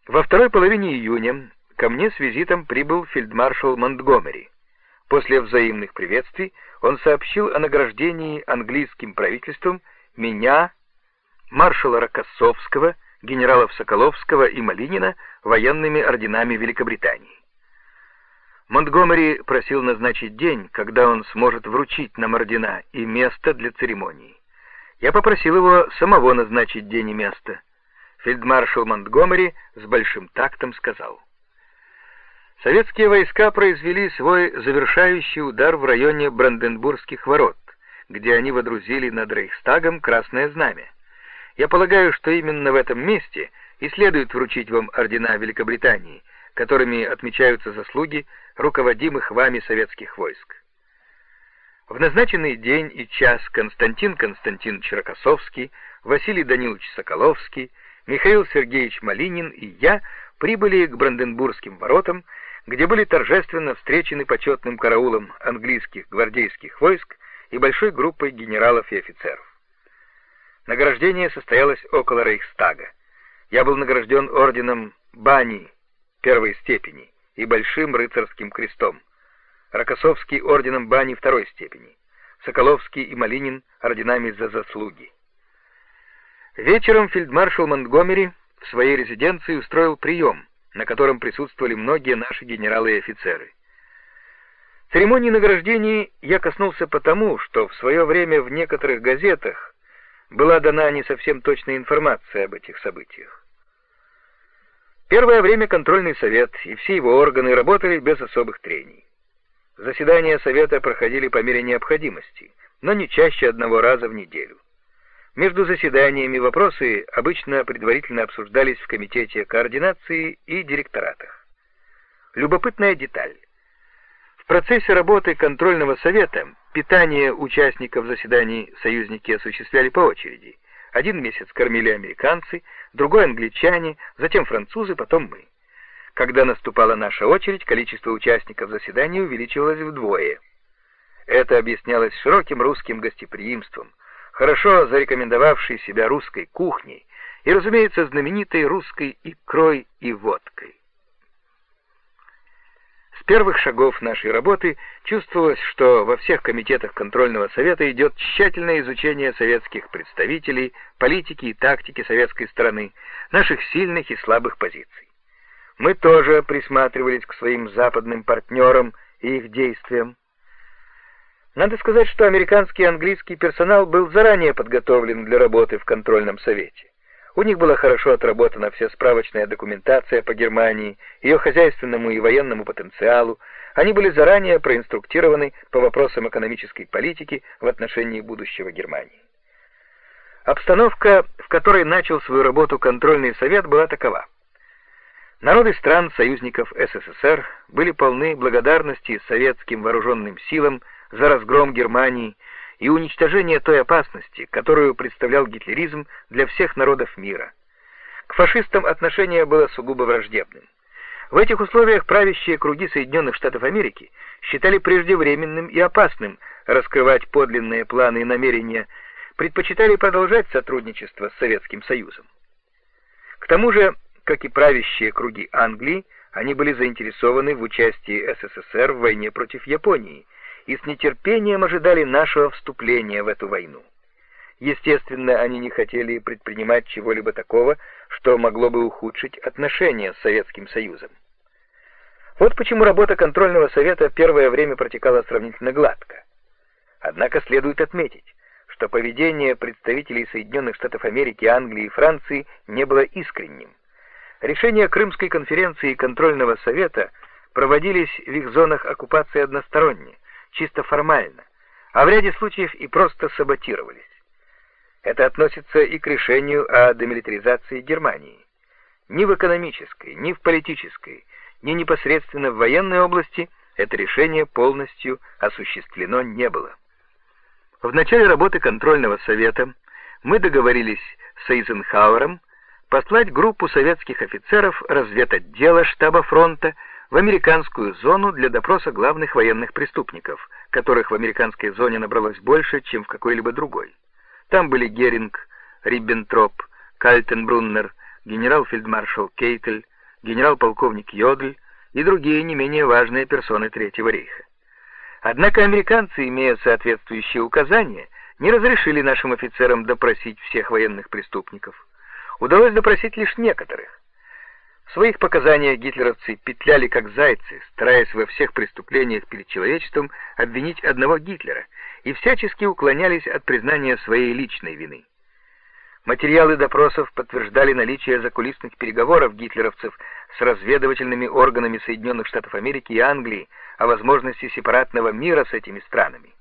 Во второй половине июня ко мне с визитом прибыл фельдмаршал Монтгомери. После взаимных приветствий он сообщил о награждении английским правительством меня, маршала Рокоссовского, генералов Соколовского и Малинина военными орденами Великобритании. Монтгомери просил назначить день, когда он сможет вручить нам ордена, и место для церемонии. Я попросил его самого назначить день и место. Фельдмаршал Монтгомери с большим тактом сказал: «Советские войска произвели свой завершающий удар в районе Бранденбургских ворот, где они водрузили над Рейхстагом красное знамя. Я полагаю, что именно в этом месте и следует вручить вам ордена Великобритании, которыми отмечаются заслуги руководимых вами советских войск». В назначенный день и час Константин Константинович Рокоссовский, Василий Данилович Соколовский, Михаил Сергеевич Малинин и я прибыли к Бранденбургским воротам, где были торжественно встречены почетным караулом английских гвардейских войск и большой группой генералов и офицеров. Награждение состоялось около Рейхстага. Я был награжден орденом Бани первой степени и большим рыцарским крестом, Рокоссовский орденом Бани второй степени, Соколовский и Малинин орденами за заслуги. Вечером фельдмаршал Монтгомери в своей резиденции устроил прием, на котором присутствовали многие наши генералы и офицеры. Церемонии награждений я коснулся потому, что в свое время в некоторых газетах была дана не совсем точная информация об этих событиях. Первое время контрольный совет и все его органы работали без особых трений. Заседания совета проходили по мере необходимости, но не чаще одного раза в неделю. Между заседаниями вопросы обычно предварительно обсуждались в комитете координации и директоратах. Любопытная деталь. В процессе работы контрольного совета питание участников заседаний союзники осуществляли по очереди. Один месяц кормили американцы, другой англичане, затем французы, потом мы. Когда наступала наша очередь, количество участников заседания увеличивалось вдвое. Это объяснялось широким русским гостеприимством, хорошо зарекомендовавшей себя русской кухней и, разумеется, знаменитой русской икрой и водкой. С первых шагов нашей работы чувствовалось, что во всех комитетах контрольного совета идет тщательное изучение советских представителей, политики и тактики советской страны, наших сильных и слабых позиций. Мы тоже присматривались к своим западным партнерам и их действиям. Надо сказать, что американский и английский персонал был заранее подготовлен для работы в контрольном совете. У них была хорошо отработана вся справочная документация по Германии, ее хозяйственному и военному потенциалу. Они были заранее проинструктированы по вопросам экономической политики в отношении будущего Германии. Обстановка, в которой начал свою работу контрольный совет, была такова. Народы стран союзников СССР были полны благодарности советским вооруженным силам за разгром Германии и уничтожение той опасности, которую представлял гитлеризм для всех народов мира. К фашистам отношение было сугубо враждебным. В этих условиях правящие круги Соединенных Штатов Америки считали преждевременным и опасным раскрывать подлинные планы и намерения, предпочитали продолжать сотрудничество с Советским Союзом. К тому же, как и правящие круги Англии, они были заинтересованы в участии СССР в войне против Японии и с нетерпением ожидали нашего вступления в эту войну. Естественно, они не хотели предпринимать чего-либо такого, что могло бы ухудшить отношения с Советским Союзом. Вот почему работа контрольного совета первое время протекала сравнительно гладко. Однако следует отметить, что поведение представителей Соединенных Штатов Америки, Англии и Франции не было искренним. Решения Крымской конференции и контрольного совета проводились в их зонах оккупации односторонне, чисто формально, а в ряде случаев и просто саботировались. Это относится и к решению о демилитаризации Германии. Ни в экономической, ни в политической, ни непосредственно в военной области это решение полностью осуществлено не было. В начале работы контрольного совета мы договорились с Эйзенхауэром послать группу советских офицеров разведотдела штаба фронта в американскую зону для допроса главных военных преступников, которых в американской зоне набралось больше, чем в какой-либо другой. Там были Геринг, Риббентроп, Кальтенбруннер, генерал-фельдмаршал Кейтель, генерал-полковник Йодль и другие не менее важные персоны Третьего рейха. Однако американцы, имея соответствующие указания, не разрешили нашим офицерам допросить всех военных преступников. Удалось допросить лишь некоторых. В своих показаниях гитлеровцы петляли как зайцы, стараясь во всех преступлениях перед человечеством обвинить одного Гитлера, и всячески уклонялись от признания своей личной вины. Материалы допросов подтверждали наличие закулисных переговоров гитлеровцев с разведывательными органами Соединенных Штатов Америки и Англии о возможности сепаратного мира с этими странами.